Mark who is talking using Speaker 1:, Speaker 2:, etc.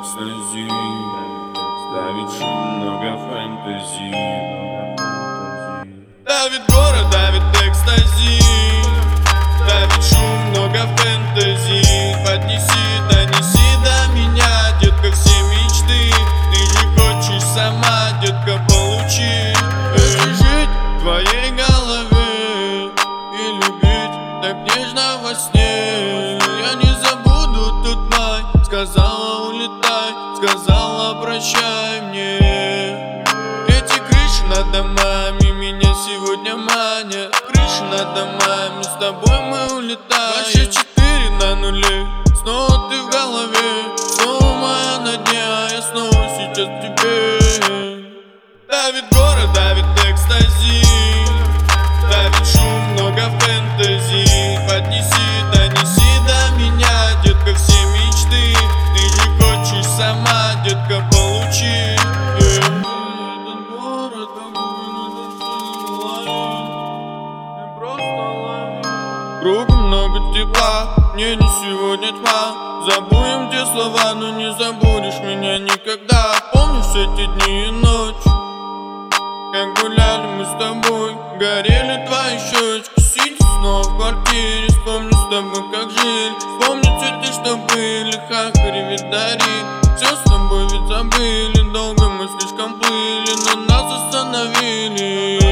Speaker 1: экстази, давит шум, много фэнтези. Давит город, давит экстази, давит шум, много фэнтези. Поднеси, донеси до меня, детка, все мечты. Ты не хочешь сама, детка, получи. Если жить в твоей голове и любить так нежно во сне, я не забуду тот май. Сказала улетай, сказала прощай мне. Эти крыши над домами меня сегодня манят. Крыши над домами, с тобой мы улетаем. 24 на нуле, снова ты в голове. Снова моя на дне, а я снова сейчас в тебе. Давит город, давит экстази, давит шум, много фэнтези. Поднеси, донеси до меня, детка, все мечты. Ты не хочешь сама, детка, получи. Этот город, ты просто лови. Кругом много тепла, мне не сегодня тьма. Забудем те слова, но не забудешь меня никогда. Помнишь эти дни и ночь, как гуляли мы с тобой, горели твои щечки. Сидя снова в квартире, вспомню с тобой, как жили. Вспомню цветы, что были, хахари, видари. Все с тобой ведь забыли, долго мы слишком плыли, но нас остановили.